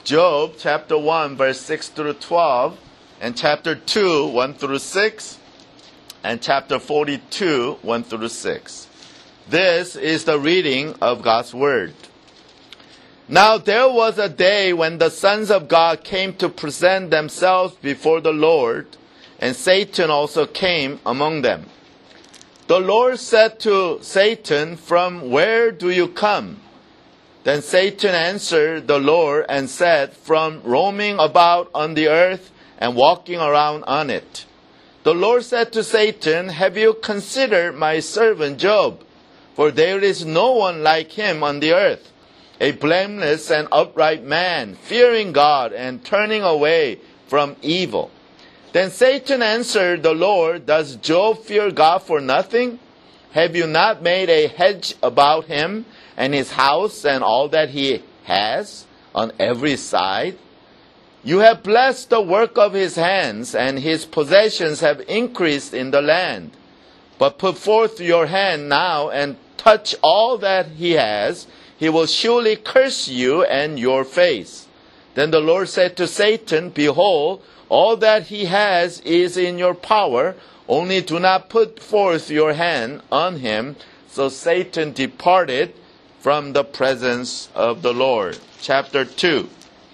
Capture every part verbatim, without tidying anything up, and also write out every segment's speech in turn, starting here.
Job chapter one, verse six through twelve, and chapter two, one through six, and chapter forty-two, one through six. This is the reading of God's Word. Now there was a day when the sons of God came to present themselves before the Lord, and Satan also came among them. The Lord said to Satan, "From where do you come?" Then Satan answered the Lord and said, "From roaming about on the earth and walking around on it." The Lord said to Satan, "Have you considered my servant Job? For there is no one like him on the earth, a blameless and upright man, fearing God and turning away from evil." Then Satan answered the Lord, "Does Job fear God for nothing? Have you not made a hedge about him and his house and all that he has on every side? You have blessed the work of his hands, and his possessions have increased in the land. But put forth your hand now and touch all that he has. He will surely curse you and your face." Then the Lord said to Satan, "Behold, all that he has is in your power, only do not put forth your hand on him." So Satan departed from the presence of the Lord. Chapter two.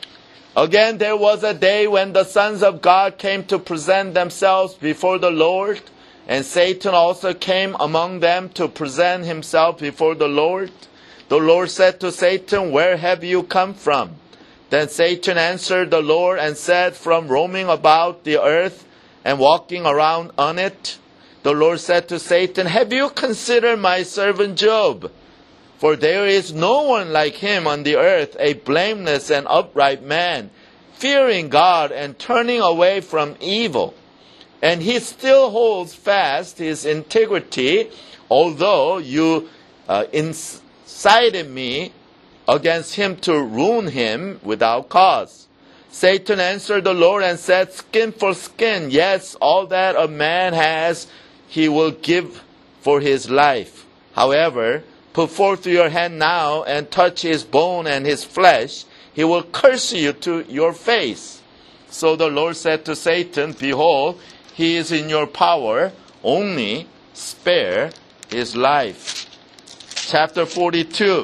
Again there was a day when the sons of God came to present themselves before the Lord, and Satan also came among them to present himself before the Lord. The Lord said to Satan, "Where have you come from?" Then Satan answered the Lord and said, "From roaming about the earth and walking around on it." The Lord said to Satan, "Have you considered my servant Job? For there is no one like him on the earth, a blameless and upright man, fearing God and turning away from evil. And he still holds fast his integrity, although you uh, incited me against him to ruin him without cause." Satan answered the Lord and said, "Skin for skin, yes, all that a man has he will give for his life. However, put forth your hand now and touch his bone and his flesh. He will curse you to your face." So the Lord said to Satan, "Behold, he is in your power, only spare his life." Chapter forty-two.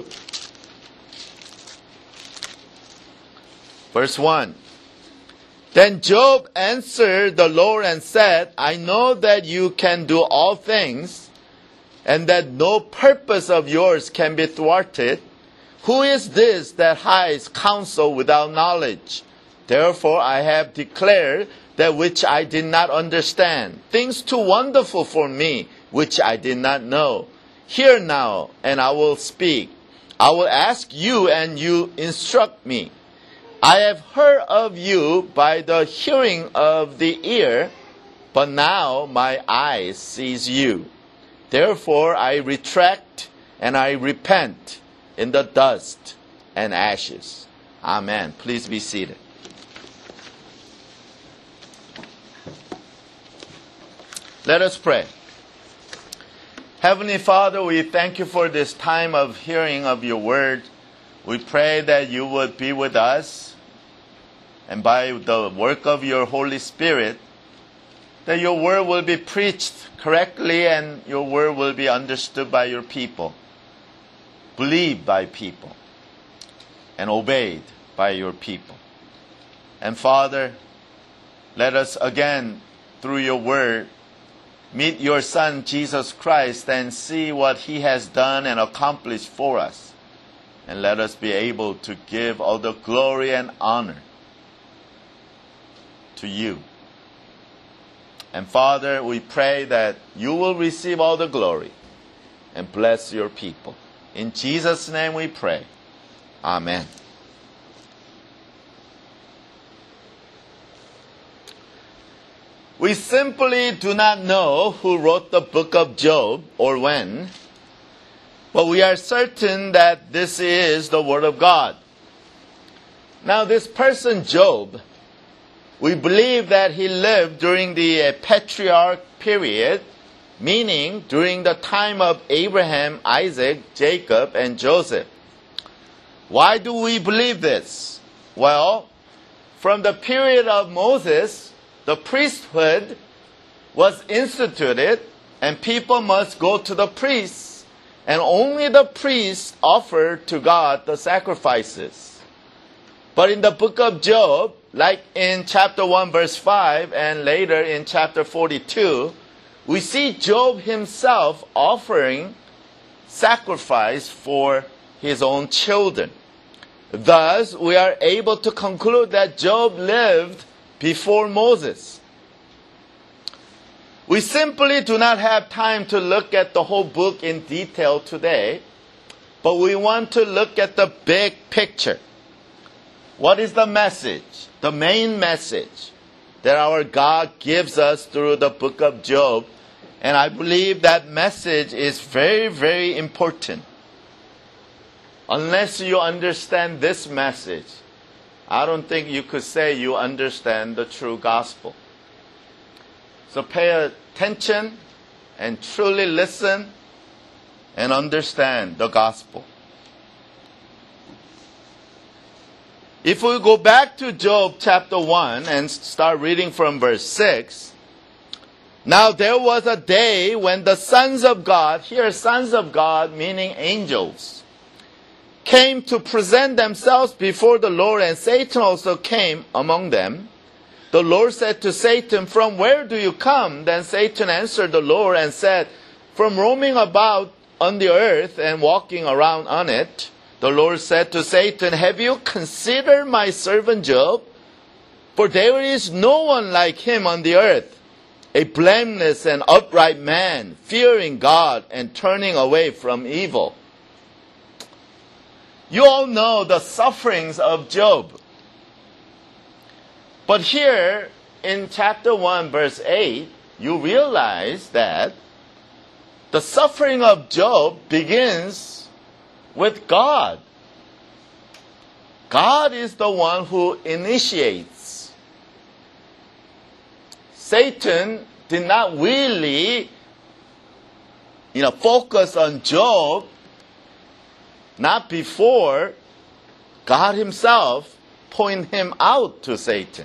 Verse one. Then Job answered the Lord and said, "I know that you can do all things, and that no purpose of yours can be thwarted. Who is this that hides counsel without knowledge? Therefore I have declared that which I did not understand, things too wonderful for me, which I did not know. Hear now, and I will speak. I will ask you, and you instruct me. I have heard of you by the hearing of the ear, but now my eyes sees you. Therefore I retract and I repent in the dust and ashes." Amen. Please be seated. Let us pray. Heavenly Father, we thank you for this time of hearing of your word. We pray that you would be with us, and by the work of your Holy Spirit, that your word will be preached correctly and your word will be understood by your people, believed by people, and obeyed by your people. And Father, let us again, through your word, meet your Son, Jesus Christ, and see what he has done and accomplished for us. And let us be able to give all the glory and honor to you. And Father, we pray that you will receive all the glory and bless your people. In Jesus' name we pray. Amen. We simply do not know who wrote the book of Job or when, but we are certain that this is the Word of God. Now this person Job, we believe that he lived during the patriarch period, meaning during the time of Abraham, Isaac, Jacob, and Joseph. Why do we believe this? Well, from the period of Moses, the priesthood was instituted, and people must go to the priests, and only the priests offered to God the sacrifices. But in the book of Job, like in chapter one, verse five, and later in chapter forty-two, we see Job himself offering sacrifice for his own children. Thus, we are able to conclude that Job lived before Moses. We simply do not have time to look at the whole book in detail today, but we want to look at the big picture. What is the message, the main message that our God gives us through the book of Job? And I believe that message is very, very important. Unless you understand this message, I don't think you could say you understand the true gospel. So pay attention and truly listen and understand the gospel. If we go back to Job chapter one and start reading from verse six, now there was a day when the sons of God, here sons of God meaning angels, came to present themselves before the Lord, and Satan also came among them. The Lord said to Satan, "From where do you come?" Then Satan answered the Lord and said, "From roaming about on the earth and walking around on it." The Lord said to Satan, "Have you considered my servant Job? For there is no one like him on the earth, a blameless and upright man, fearing God and turning away from evil." You all know the sufferings of Job. But here in chapter one, verse eight, you realize that the suffering of Job begins with God. God is the one who initiates. Satan did not really, you know, focus on Job, not before God himself pointed him out to Satan.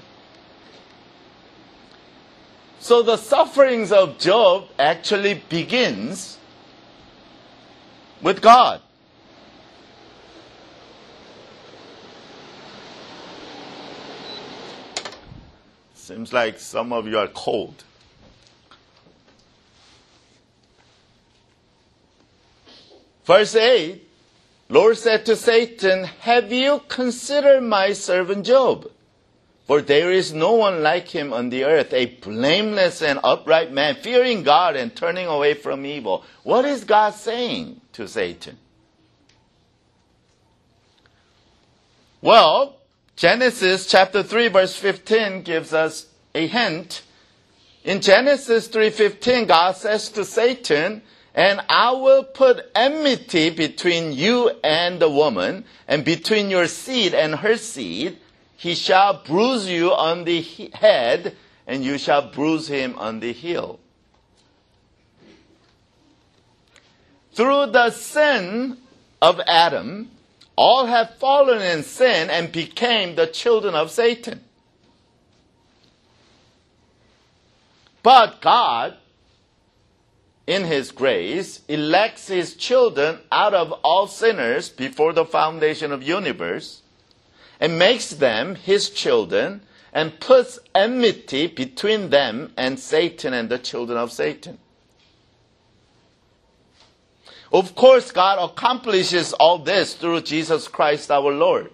So the sufferings of Job actually begins with God. Seems like some of you are cold. Verse eight, Lord said to Satan, "Have you considered my servant Job? For there is no one like him on the earth, a blameless and upright man, fearing God and turning away from evil." What is God saying to Satan? Well, Genesis chapter three verse fifteen gives us a hint. In Genesis three fifteen, God says to Satan, "And I will put enmity between you and the woman, and between your seed and her seed. He shall bruise you on the head, and you shall bruise him on the heel." Through the sin of Adam, all have fallen in sin and became the children of Satan. But God, in his grace, elects his children out of all sinners before the foundation of the universe, and makes them his children, and puts enmity between them and Satan and the children of Satan. Of course, God accomplishes all this through Jesus Christ our Lord.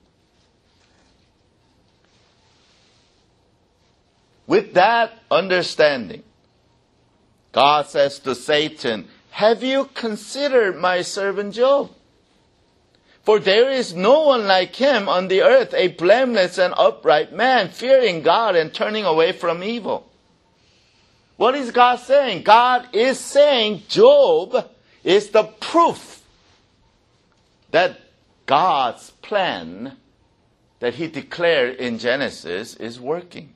With that understanding, God says to Satan, "Have you considered my servant Job? For there is no one like him on the earth, a blameless and upright man, fearing God and turning away from evil." What is God saying? God is saying Job is the proof that God's plan that he declared in Genesis is working.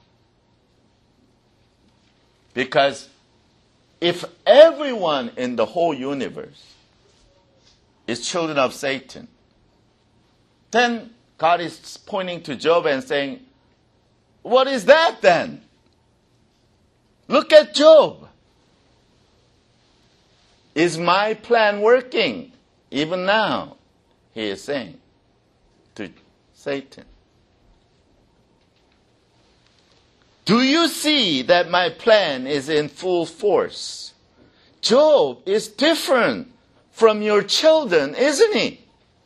Because if everyone in the whole universe is children of Satan, then God is pointing to Job and saying, what is that then? Look at Job. Is my plan working? Even now, he is saying to Satan. Do you see that my plan is in full force? Job is different from your children, isn't he?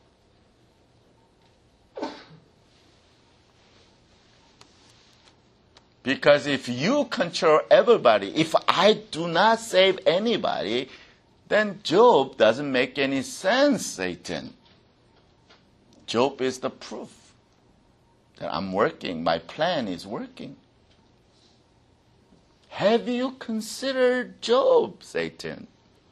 Because if you control everybody, if I do not save anybody, then Job doesn't make any sense, Satan. Job is the proof that I'm working, my plan is working. Have you considered Job, Satan?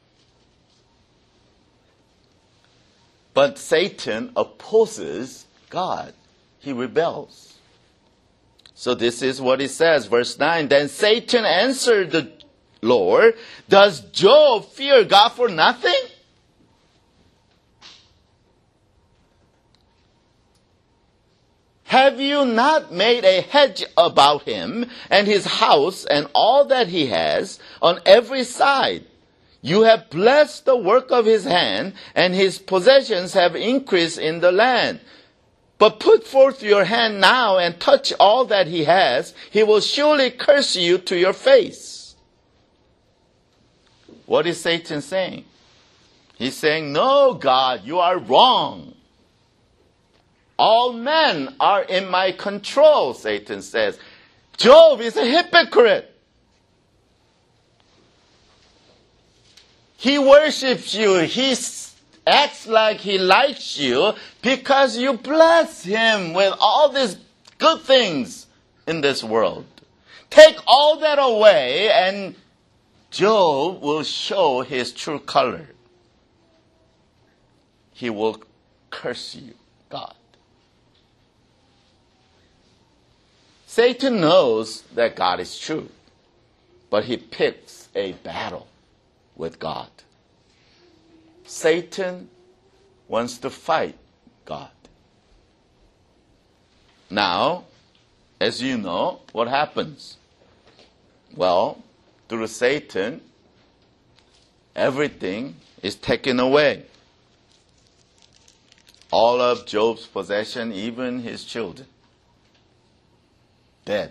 But Satan opposes God. He rebels. So this is what it says, verse nine. Then Satan answered the Lord, does Job fear God for nothing? Have you not made a hedge about him and his house and all that he has on every side? You have blessed the work of his hand, and his possessions have increased in the land. But put forth your hand now and touch all that he has. He will surely curse you to your face. What is Satan saying? He's saying, no, God, you are wrong. All men are in my control, Satan says. Job is a hypocrite. He worships you. He acts like he likes you because you bless him with all these good things in this world. Take all that away and Job will show his true color. He will curse you, God. Satan knows that God is true, but he picks a battle with God. Satan wants to fight God. Now, as you know, what happens? Well, through Satan, everything is taken away. All of Job's possession, even his children, dead.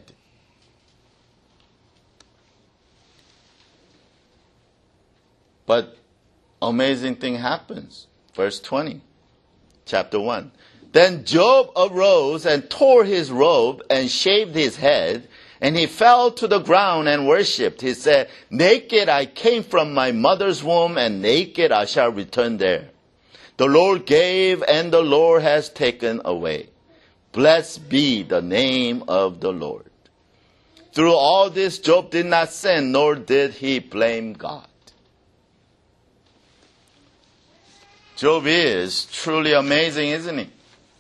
But amazing thing happens. Verse twenty, chapter one. Then Job arose and tore his robe and shaved his head, and he fell to the ground and worshipped. He said, naked I came from my mother's womb, and naked I shall return there. The Lord gave, and the Lord has taken away. Blessed be the name of the Lord. Through all this, Job did not sin, nor did he blame God. Job is truly amazing, isn't he?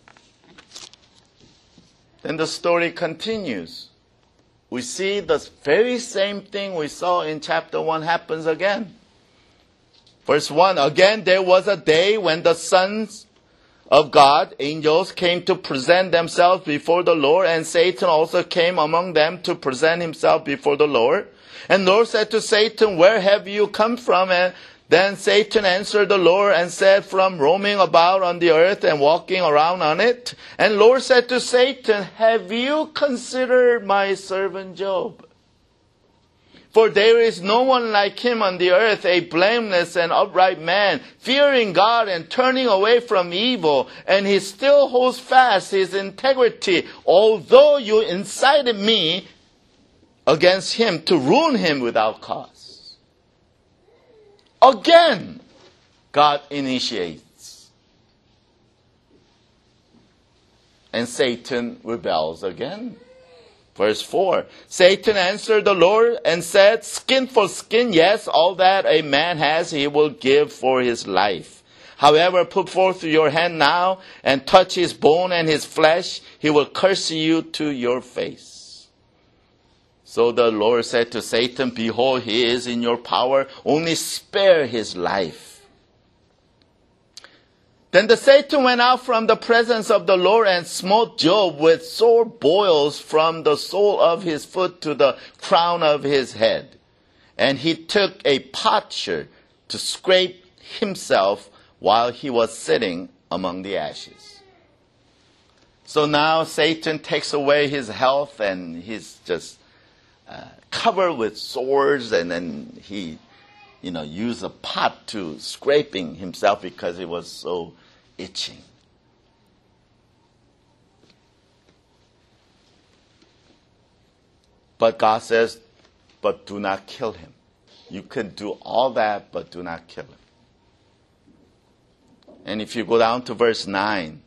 Then the story continues. We see the very same thing we saw in chapter one happens again. Verse one, again there was a day when the sons of God, angels, came to present themselves before the Lord, and Satan also came among them to present himself before the Lord. And the Lord said to Satan, where have you come from? And then Satan answered the Lord and said, from roaming about on the earth and walking around on it. And the Lord said to Satan, have you considered my servant Job? For there is no one like him on the earth, a blameless and upright man, fearing God and turning away from evil. And he still holds fast his integrity, although you incited me against him to ruin him without cause. Again, God initiates. And Satan rebels again. Verse four, Satan answered the Lord and said, skin for skin, yes, all that a man has he will give for his life. However, put forth your hand now and touch his bone and his flesh. He will curse you to your face. So the Lord said to Satan, behold, he is in your power. Only spare his life. Then the Satan went out from the presence of the Lord and smote Job with sore boils from the sole of his foot to the crown of his head. And he took a potsherd to scrape himself while he was sitting among the ashes. So now Satan takes away his health and he's just uh, covered with sores, and then he, you know, used a pot to scraping himself because he was so itching. But God says, but do not kill him. You can do all that, but do not kill him. And if you go down to verse nine,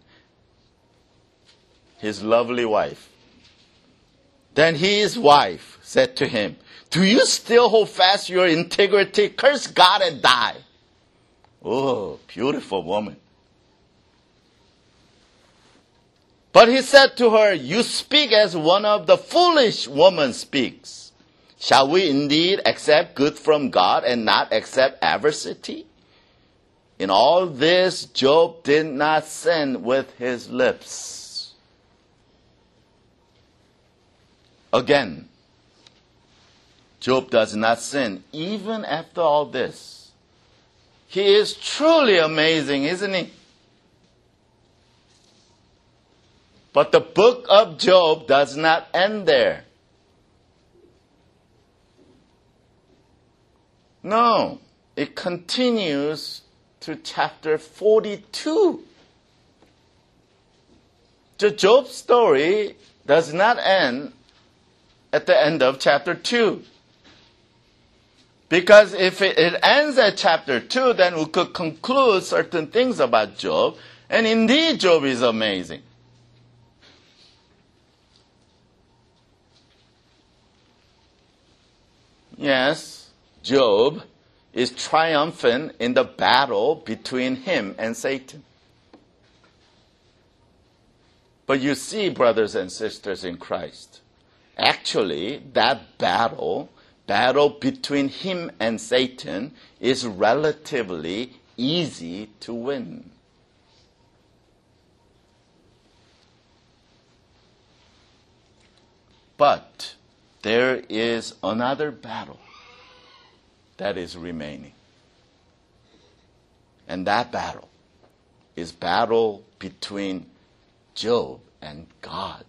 his lovely wife. Then his wife said to him, do you still hold fast your integrity? Curse God and die. Oh, beautiful woman. But he said to her, you speak as one of the foolish women speaks. Shall we indeed accept good from God and not accept adversity? In all this, Job did not sin with his lips. Again, Job does not sin even after all this. He is truly amazing, isn't he? But the book of Job does not end there. No, it continues to chapter forty-two. The Job story does not end at the end of chapter two. Because if it, it ends at chapter two, then we could conclude certain things about Job. And indeed, Job is amazing. Yes, Job is triumphant in the battle between him and Satan. But you see, brothers and sisters in Christ, actually, that battle, battle between him and Satan, is relatively easy to win. But there is another battle that is remaining. And that battle is battle between Job and God.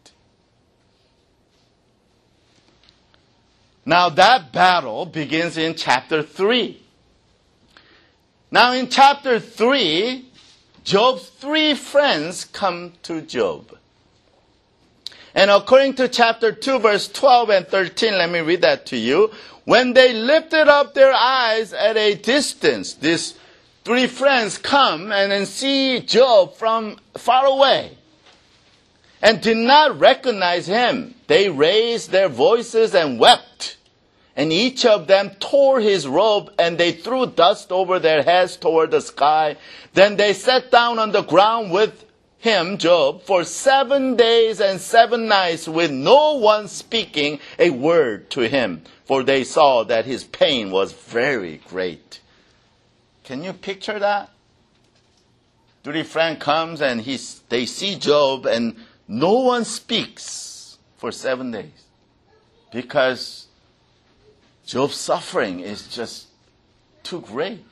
Now that battle begins in chapter three. Now in chapter three, Job's three friends come to Job. And according to chapter two, verse twelve and thirteen, let me read that to you. When they lifted up their eyes at a distance, these three friends come and then see Job from far away and did not recognize him. They raised their voices and wept. And each of them tore his robe, and they threw dust over their heads toward the sky. Then they sat down on the ground with him, Job, for seven days and seven nights with no one speaking a word to him, for they saw that his pain was very great. Can you picture that? Three friend comes and he, they see Job and no one speaks for seven days because Job's suffering is just too great.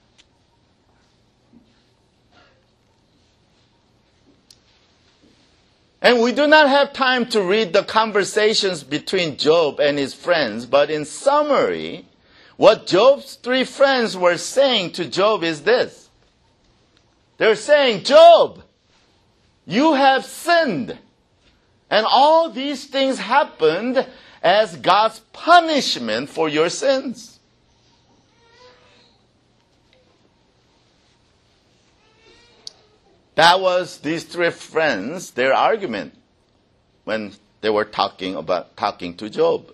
And we do not have time to read the conversations between Job and his friends, but in summary, what Job's three friends were saying to Job is this. They're saying, Job, you have sinned. And all these things happened as God's punishment for your sins. That was these three friends, their argument when they were talking about talking to Job.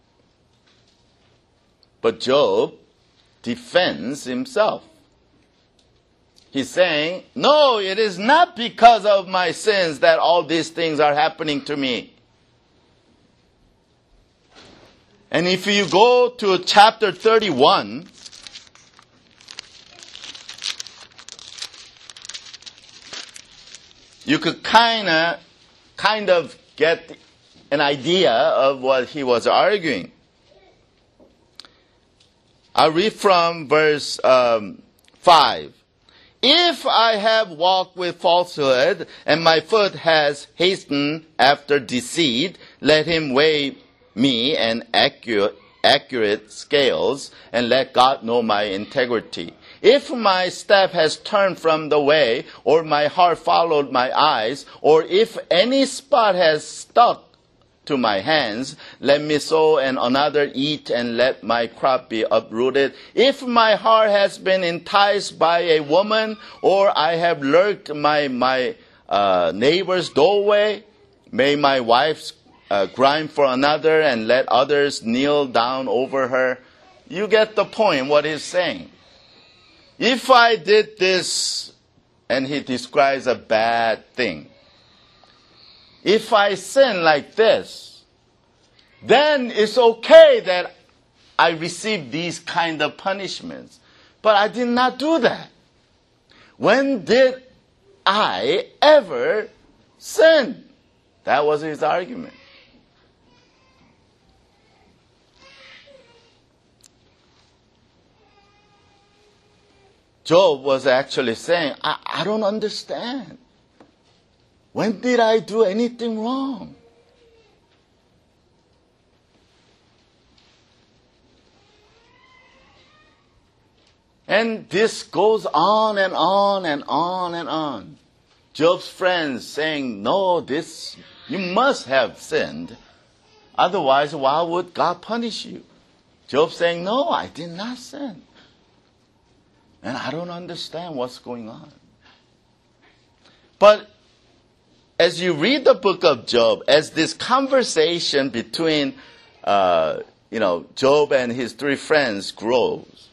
But Job defends himself. He's saying, no, it is not because of my sins that all these things are happening to me. And if you go to chapter thirty-one, you could kind of, kind of get an idea of what he was arguing. I'll read from verse um, five. If I have walked with falsehood, and my foot has hastened after deceit, let him weigh me an accurate, accurate scales, and let God know my integrity. If my step has turned from the way, or my heart followed my eyes, or if any spot has stuck to my hands, let me sow and another eat, and let my crop be uprooted. If my heart has been enticed by a woman, or I have lurked my my uh, neighbor's doorway, may my wife uh, grind for another, and let others kneel down over her. You get the point, what he's saying. If I did this, and he describes a bad thing, if I sin like this, then it's okay that I receive these kind of punishments. But I did not do that. When did I ever sin? That was his argument. Job was actually saying, I, I don't understand. When did I do anything wrong? And this goes on and on and on and on. Job's friends saying, no, this, you must have sinned. Otherwise, why would God punish you? Job saying, no, I did not sin. And I don't understand what's going on. But as you read the book of Job, as this conversation between, uh, you know, Job and his three friends grows,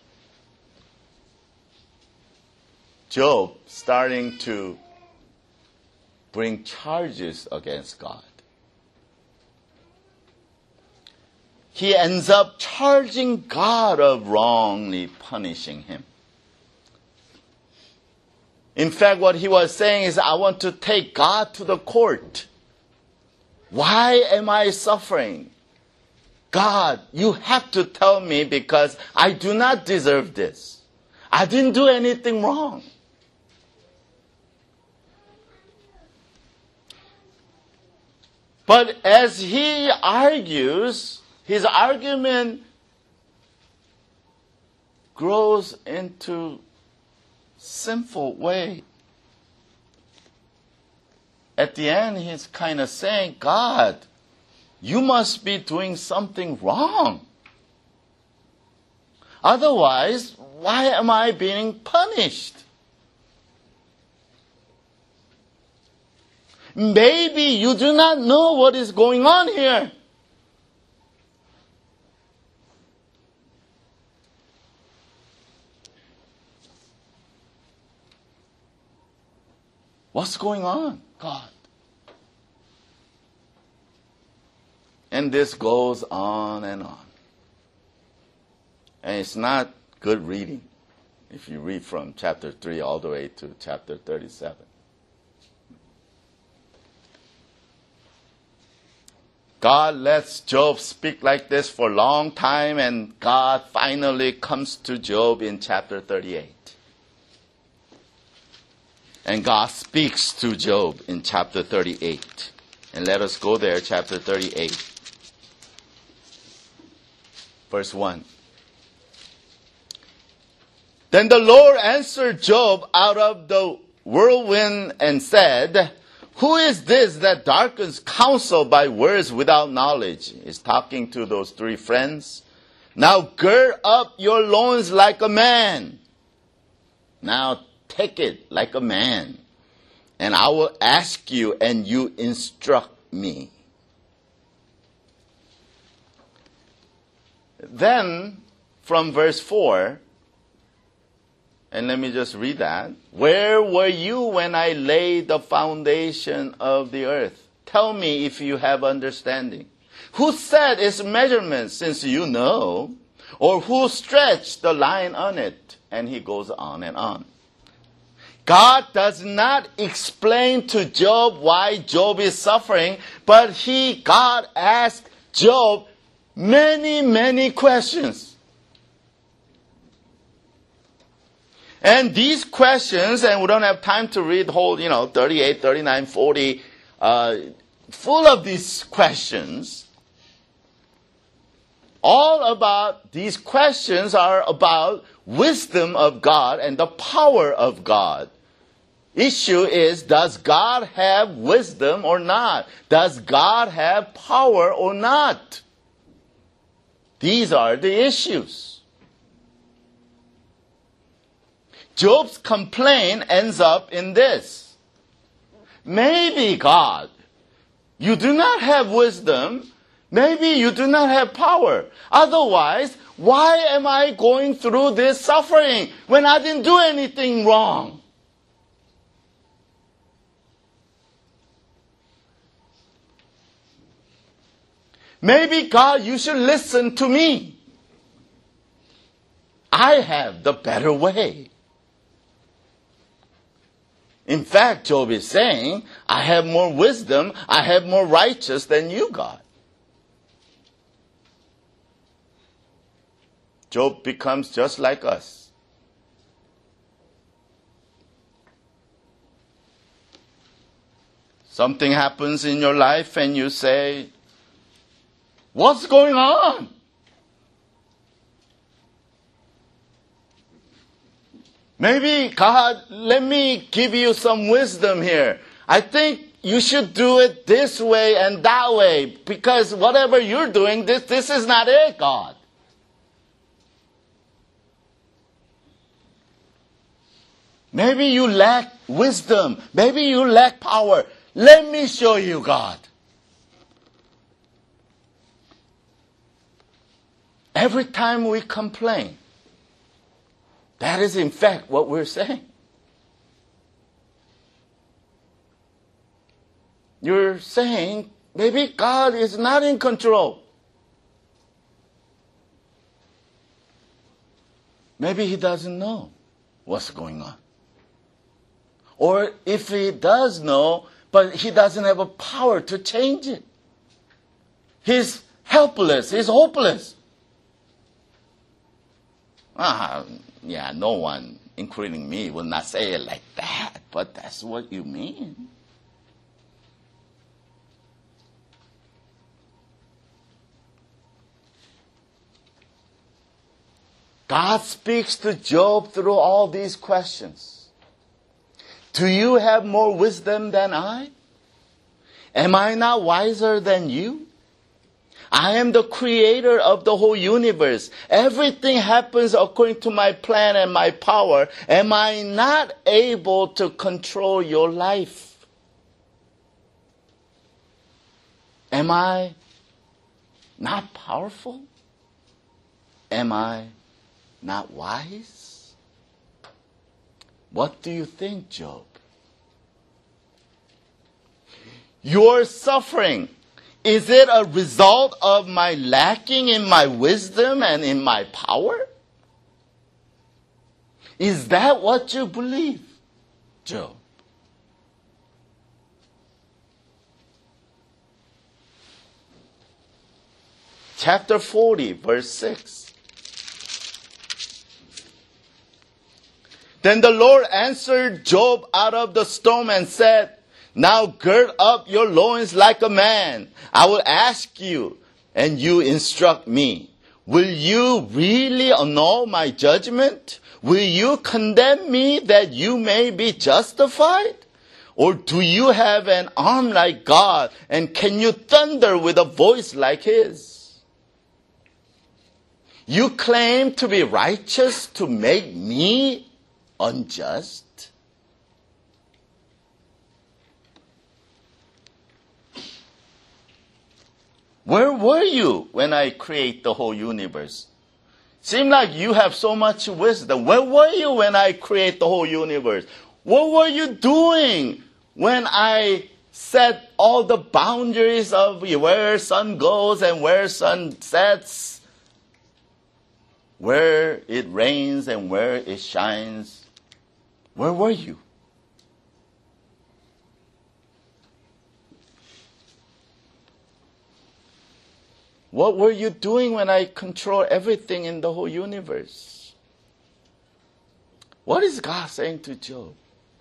Job starting to bring charges against God. He ends up charging God of wrongly punishing him. In fact, what he was saying is, I want to take God to the court. Why am I suffering? God, you have to tell me because I do not deserve this. I didn't do anything wrong. But as he argues, his argument grows into sinful way. At the end, he's kind of saying, God, you must be doing something wrong. Otherwise, why am I being punished? Maybe you do not know what is going on here. What's going on, God? And this goes on and on. And it's not good reading if you read from chapter three all the way to chapter thirty-seven. God lets Job speak like this for a long time, and God finally comes to Job in chapter thirty-eight. And God speaks to Job in chapter thirty-eight. And let us go there, chapter thirty-eight. Verse one. Then the Lord answered Job out of the whirlwind and said, who is this that darkens counsel by words without knowledge? He's talking to those three friends. Now gird up your loins like a man. Now take it like a man. And I will ask you, and you instruct me. Then, from verse four, and let me just read that. Where were you when I laid the foundation of the earth? Tell me if you have understanding. Who set its measurements, since you know? Or who stretched the line on it? And he goes on and on. God does not explain to Job why Job is suffering, but he, God asked Job many, many questions. And these questions, and we don't have time to read the whole, you know, thirty-eight, thirty-nine, forty, uh, full of these questions. All about these questions are about wisdom of God and the power of God. Issue is, does God have wisdom or not? Does God have power or not? These are the issues. Job's complaint ends up in this. Maybe God, you do not have wisdom. Maybe you do not have power. Otherwise, why am I going through this suffering when I didn't do anything wrong? Maybe, God, you should listen to me. I have the better way. In fact, Job is saying, I have more wisdom, I have more righteous than you, God. Job becomes just like us. Something happens in your life and you say, what's going on? Maybe, God, let me give you some wisdom here. I think you should do it this way and that way, because whatever you're doing, this, this is not it, God. Maybe you lack wisdom. Maybe you lack power. Let me show you, God. Every time we complain, that is in fact what we're saying. You're saying, maybe God is not in control. Maybe he doesn't know what's going on. Or if he does know, but he doesn't have a power to change it. He's helpless, he's hopeless. Ah, yeah, no one, including me, will not say it like that, but that's what you mean. God speaks to Job through all these questions. Do you have more wisdom than I? Am I not wiser than you? I am the creator of the whole universe. Everything happens according to my plan and my power. Am I not able to control your life? Am I not powerful? Am I not wise? What do you think, Job? Your suffering, is it a result of my lacking in my wisdom and in my power? Is that what you believe, Job? Chapter forty, verse six. Then the Lord answered Job out of the storm and said, now gird up your loins like a man. I will ask you, and you instruct me. Will you really annul my judgment? Will you condemn me that you may be justified? Or do you have an arm like God, and can you thunder with a voice like his? You claim to be righteous to make me unjust? Where were you when I create the whole universe? Seems like you have so much wisdom. Where were you when I create the whole universe? What were you doing when I set all the boundaries of where sun goes and where sun sets? Where it rains and where it shines? Where were you? What were you doing when I control everything in the whole universe? What is God saying to Job?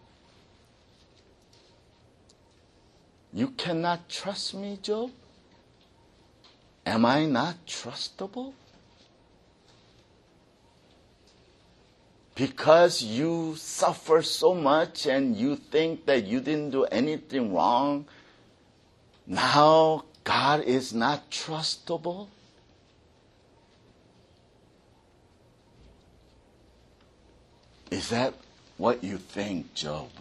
You cannot trust me, Job? Am I not trustable? Because you suffer so much and you think that you didn't do anything wrong, now God is not trustable? Is that what you think, Job?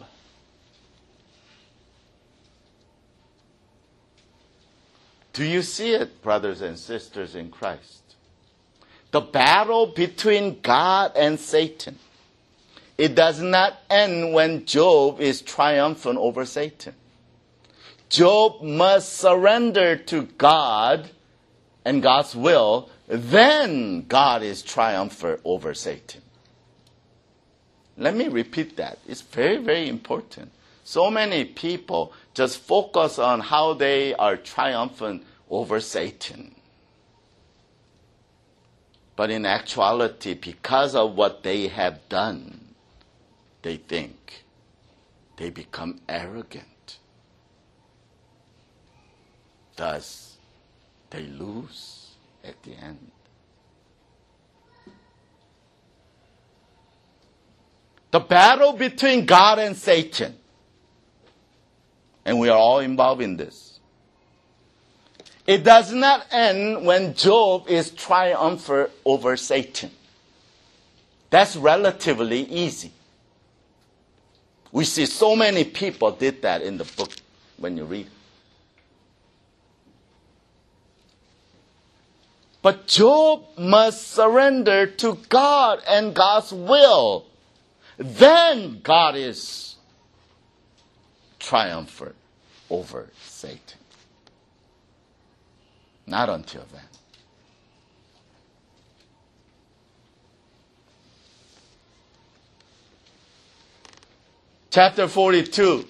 Do you see it, brothers and sisters in Christ? The battle between God and Satan. It does not end when Job is triumphant over Satan. Job must surrender to God and God's will. Then God is triumphant over Satan. Let me repeat that. It's very, very important. So many people just focus on how they are triumphant over Satan. But in actuality, because of what they have done, they think they become arrogant. Thus, they lose at the end. The battle between God and Satan. And we are all involved in this. It does not end when Job is triumphant over Satan. That's relatively easy. We see so many people did that in the book when you read. But Job must surrender to God and God's will. Then God is triumphant over Satan. Not until then. Chapter forty-two.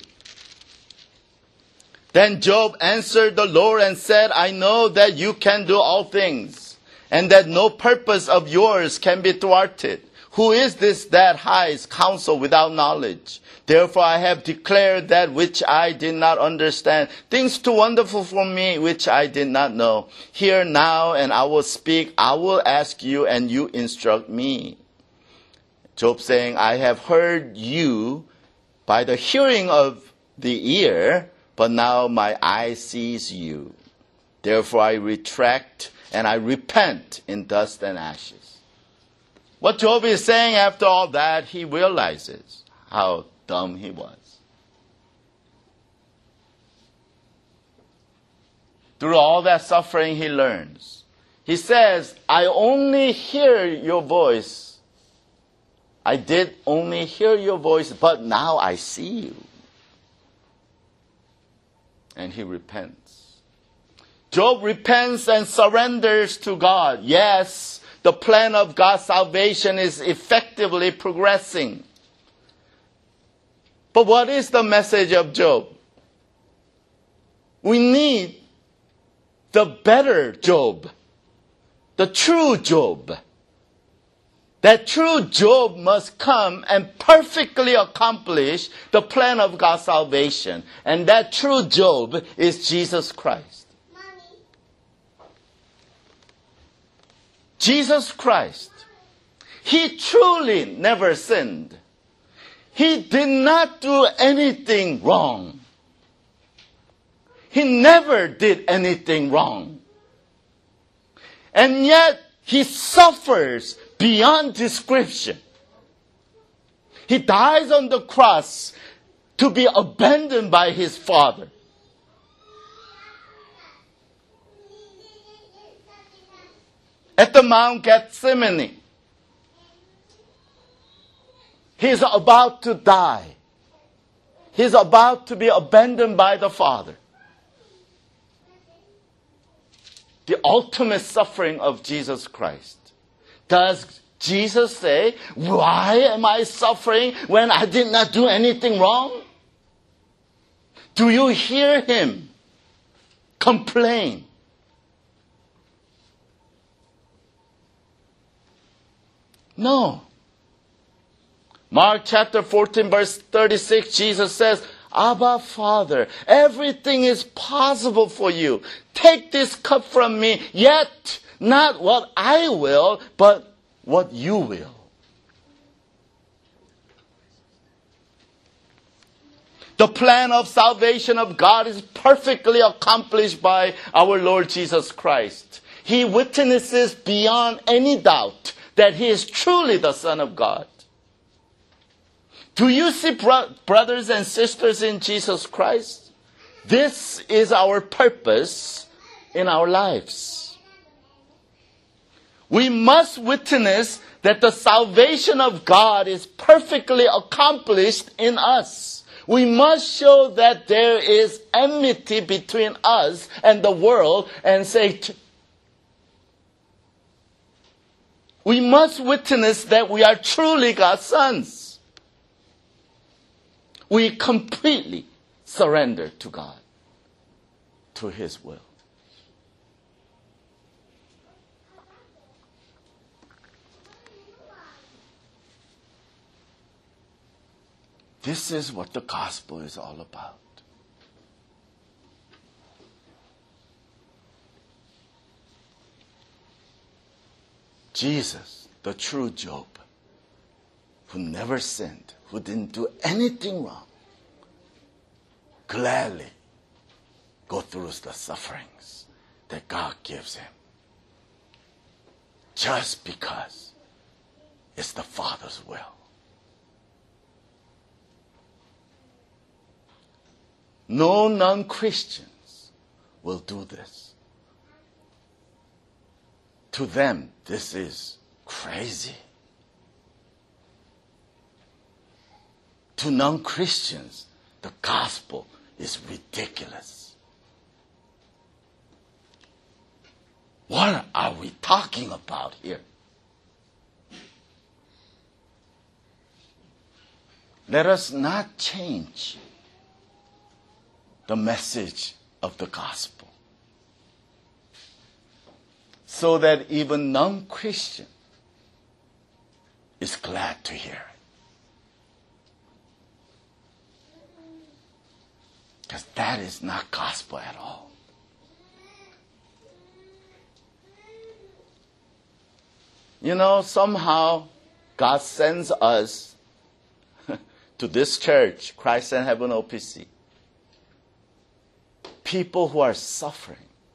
Then Job answered the Lord and said, I know that you can do all things, and that no purpose of yours can be thwarted. Who is this that hides counsel without knowledge? Therefore I have declared that which I did not understand, things too wonderful for me which I did not know. Hear now, and I will speak. I will ask you, and you instruct me. Job saying, I have heard you by the hearing of the ear, but now my eye sees you. Therefore I retract and I repent in dust and ashes. What Job is saying after all that, he realizes how dumb he was. Through all that suffering, he learns. He says, I only hear your voice. I did only hear your voice, but now I see you. And he repents. Job repents and surrenders to God. Yes, the plan of God's salvation is effectively progressing. But what is the message of Job? We need the better Job, the true Job. That true Job must come and perfectly accomplish the plan of God's salvation. And that true Job is Jesus Christ. Jesus Christ, he truly never sinned. He did not do anything wrong. He never did anything wrong. And yet, he suffers beyond description. He dies on the cross to be abandoned by his Father. At the Mount Gethsemane, he's about to die. He's about to be abandoned by the Father. The ultimate suffering of Jesus Christ. Does Jesus say, why am I suffering when I did not do anything wrong? Do you hear him complain? No. Mark chapter fourteen, verse thirty-six, Jesus says, Abba, Father, everything is possible for you. Take this cup from me, yet not what I will, but what you will. The plan of salvation of God is perfectly accomplished by our Lord Jesus Christ. He witnesses beyond any doubt that He is truly the Son of God. Do you see bro- brothers and sisters in Jesus Christ? This is our purpose in our lives. We must witness that the salvation of God is perfectly accomplished in us. We must show that there is enmity between us and the world and say, we must witness that we are truly God's sons. We completely surrender to God, to His will. This is what the gospel is all about. Jesus, the true Job, who never sinned, who didn't do anything wrong, gladly go through the sufferings that God gives him. Just because it's the Father's will. No non-Christians will do this. To them, this is crazy. To non-Christians, the gospel is ridiculous. What are we talking about here? Let us not change the message of the gospel so that even non-Christian is glad to hear it. Because that is not gospel at all. You know, somehow God sends us to this church, Christ and Heaven O P C. People who are suffering.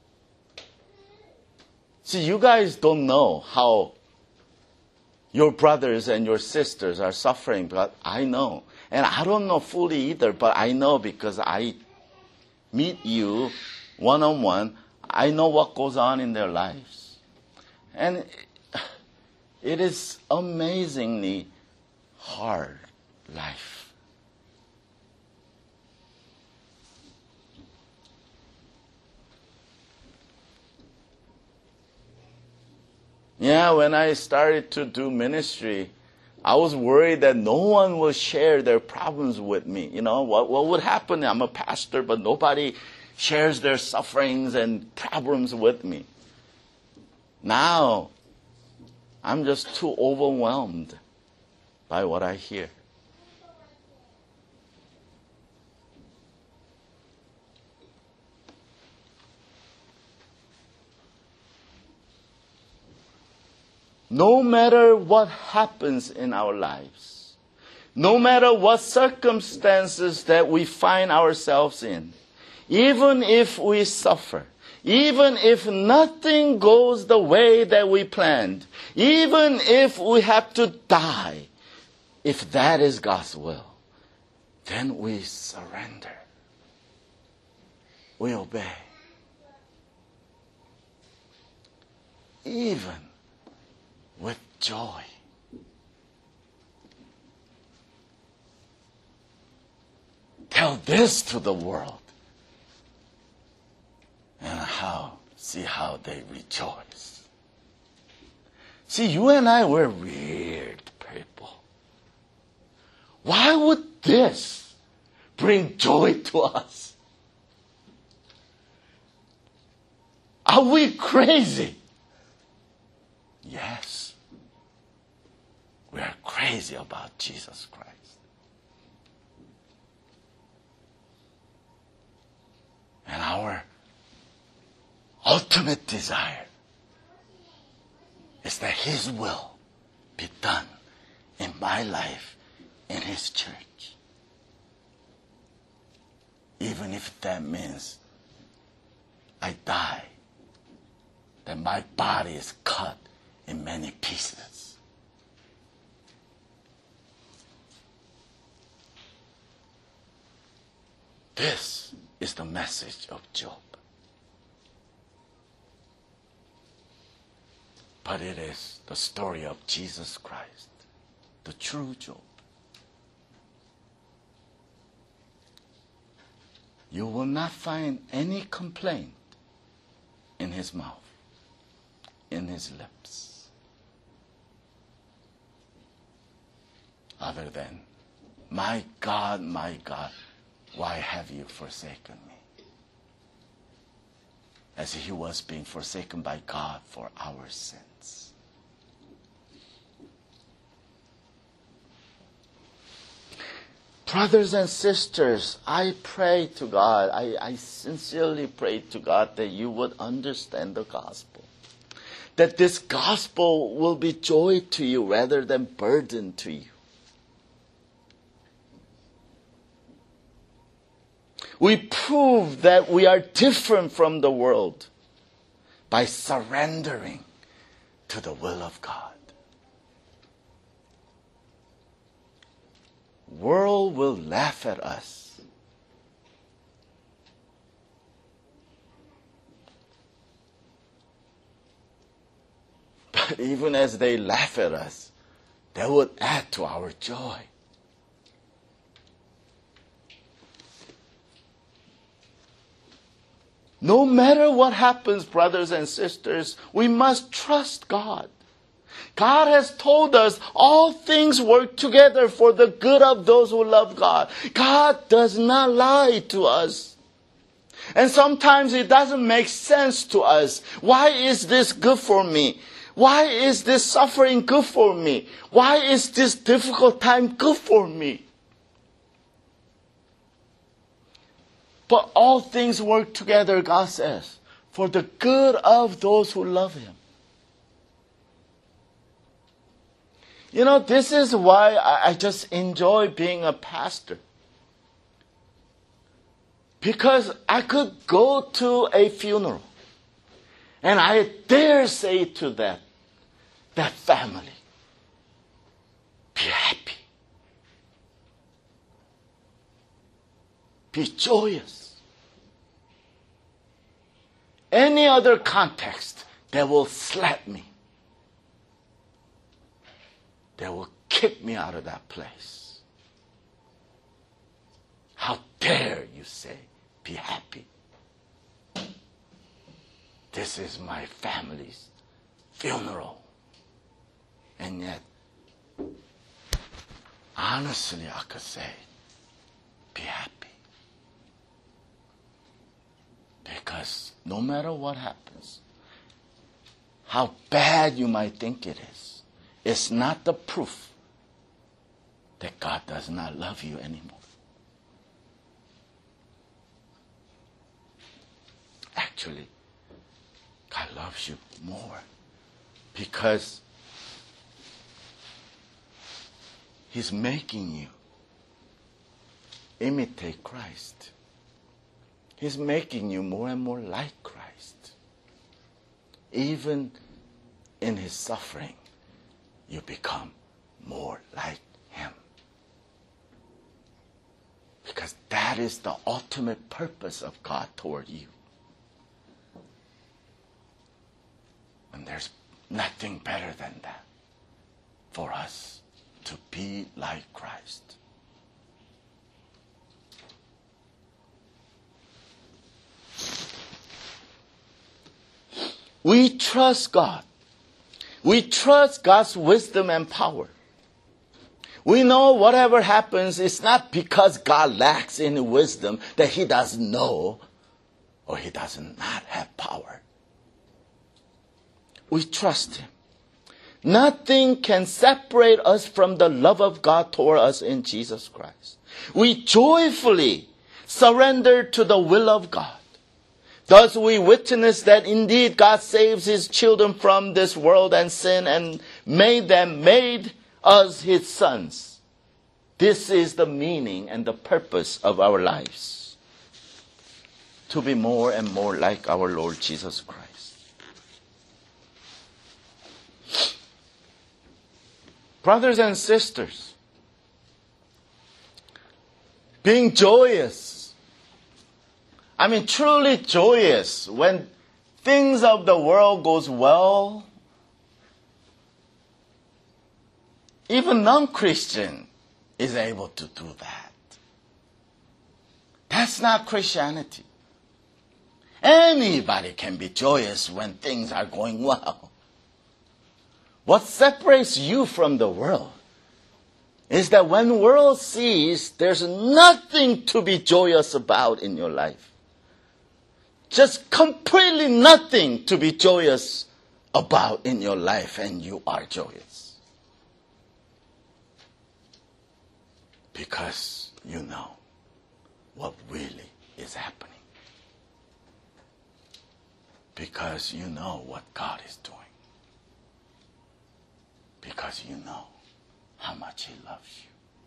See, you guys don't know how your brothers and your sisters are suffering, but I know. And I don't know fully either, but I know because I meet you one-on-one. I know what goes on in their lives. And it is amazingly hard life. Yeah, when I started to do ministry, I was worried that no one will share their problems with me. You know, what, what would happen? I'm a pastor, but nobody shares their sufferings and problems with me. Now, I'm just too overwhelmed by what I hear. No matter what happens in our lives, no matter what circumstances that we find ourselves in, even if we suffer, even if nothing goes the way that we planned, even if we have to die, if that is God's will, then we surrender. We obey. Even with joy. Tell this to the world. And how, see how they rejoice. See, you and I were weird people. Why would this bring joy to us? Are we crazy? Yes. crazy about Jesus Christ. And our ultimate desire is that His will be done in my life, in His church. Even if that means I die, that my body is cut in many pieces. This is the message of Job. But it is the story of Jesus Christ, the true Job. You will not find any complaint in his mouth, in his lips, other than, my God, my God, why have you forsaken me? As he was being forsaken by God for our sins. Brothers and sisters, I pray to God, I, I sincerely pray to God that you would understand the gospel. That this gospel will be joy to you rather than burden to you. We prove that we are different from the world by surrendering to the will of God. World will laugh at us. But even as they laugh at us, they would add to our joy. No matter what happens, brothers and sisters, we must trust God. God has told us all things work together for the good of those who love God. God does not lie to us. And sometimes it doesn't make sense to us. Why is this good for me? Why is this suffering good for me? Why is this difficult time good for me? But all things work together, God says, for the good of those who love Him. You know, this is why I just enjoy being a pastor. Because I could go to a funeral and I dare say to that, that family, be happy. Be joyous. Any other context, they will slap me. They will kick me out of that place. How dare you say, be happy? This is my family's funeral. And yet, honestly, I could say, be happy. Because no matter what happens, how bad you might think it is, it's not the proof that God does not love you anymore. Actually, God loves you more because He's making you imitate Christ. He's making you more and more like Christ. Even in His suffering, you become more like Him. Because that is the ultimate purpose of God toward you. And there's nothing better than that for us to be like Christ. We trust God. We trust God's wisdom and power. We know whatever happens, it's not because God lacks any wisdom that He doesn't know or He does not have power. We trust Him. Nothing can separate us from the love of God toward us in Jesus Christ. We joyfully surrender to the will of God. Thus we witness that indeed God saves His children from this world and sin and made them, made us His sons. This is the meaning and the purpose of our lives. To be more and more like our Lord Jesus Christ. Brothers and sisters, being joyous, I mean truly joyous when things of the world goes well, even non-Christian is able to do that. That's not Christianity. Anybody can be joyous when things are going well. What separates you from the world is that when the world sees there's nothing to be joyous about in your life, just completely nothing to be joyous about in your life, and you are joyous. Because you know what really is happening. Because you know what God is doing. Because you know how much He loves you.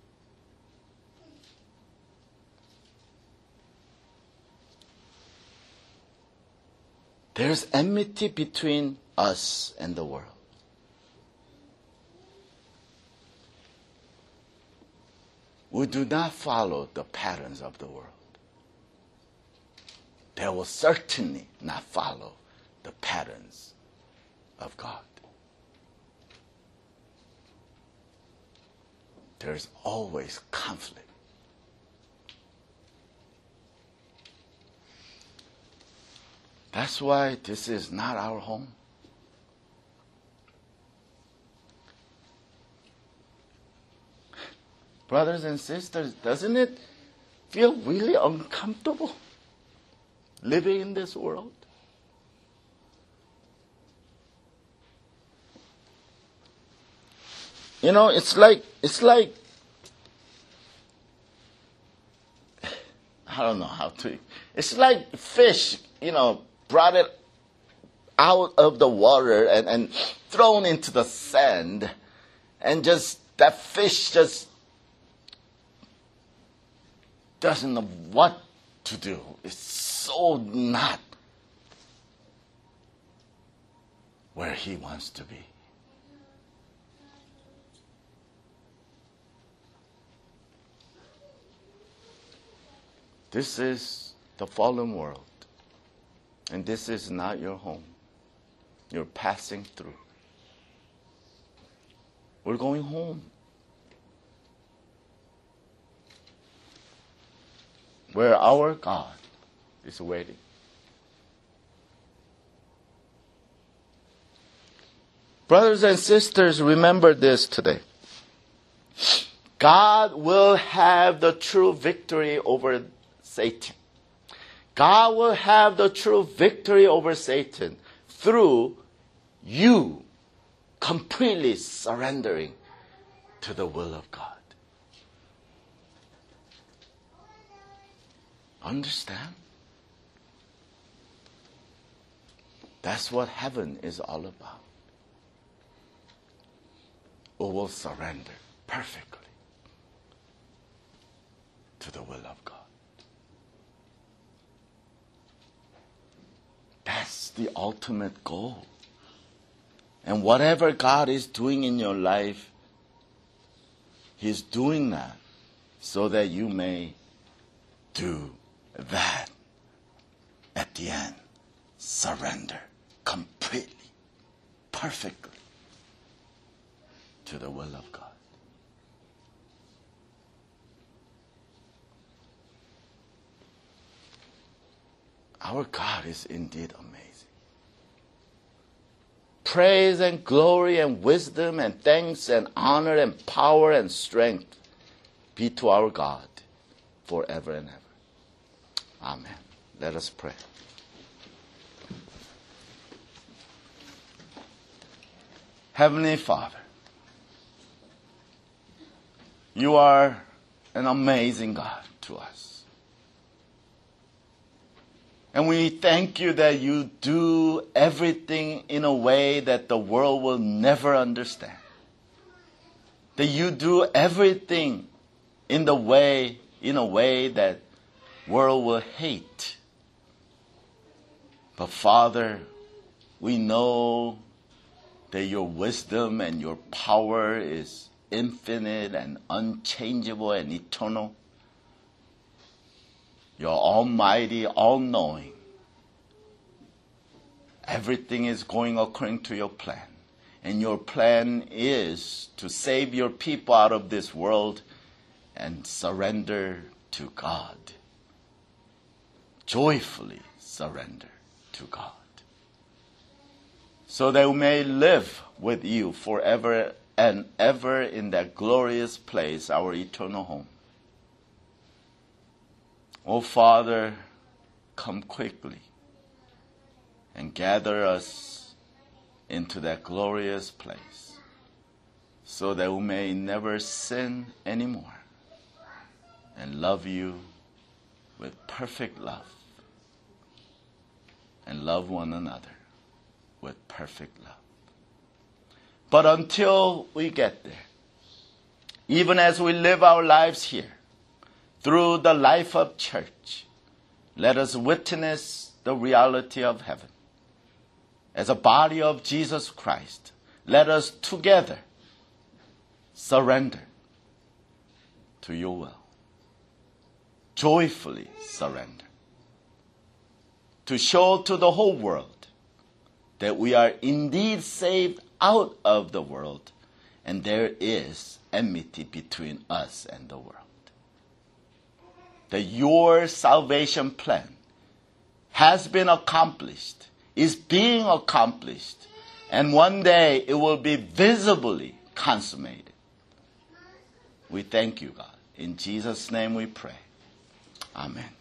There's enmity between us and the world. We do not follow the patterns of the world. They will certainly not follow the patterns of God. There's always conflict. That's why this is not our home. Brothers and sisters, doesn't it feel really uncomfortable living in this world? You know, it's like, it's like, I don't know how to, it's like fish, you know, brought it out of the water and, and thrown into the sand, and just, that fish just doesn't know what to do. It's so not where he wants to be. This is the fallen world, and this is not your home. You're passing through. We're going home, where our God is waiting. Brothers and sisters, remember this today. God will have the true victory over Satan. God will have the true victory over Satan through you completely surrendering to the will of God. Understand? That's what heaven is all about. We will surrender perfectly to the will of God. That's the ultimate goal. And whatever God is doing in your life, He's doing that so that you may do that at the end. Surrender completely, perfectly to the will of God. Our God is indeed amazing. Praise and glory and wisdom and thanks and honor and power and strength be to our God forever and ever. Amen. Let us pray. Heavenly Father, you are an amazing God to us. And we thank you that you do everything in a way that the world will never understand. That you do everything in the way, in a way that world will hate. But Father, we know that your wisdom and your power is infinite and unchangeable and eternal. You're almighty, all-knowing. Everything is going according to your plan. And your plan is to save your people out of this world and surrender to God. Joyfully surrender to God. So that we may live with you forever and ever in that glorious place, our eternal home. Oh, Father, come quickly and gather us into that glorious place so that we may never sin anymore and love you with perfect love and love one another with perfect love. But until we get there, even as we live our lives here, through the life of church, let us witness the reality of heaven. As a body of Jesus Christ, let us together surrender to your will. Joyfully surrender. To show to the whole world that we are indeed saved out of the world and there is enmity between us and the world. That your salvation plan has been accomplished, is being accomplished, and one day it will be visibly consummated. We thank you, God. In Jesus' name we pray. Amen.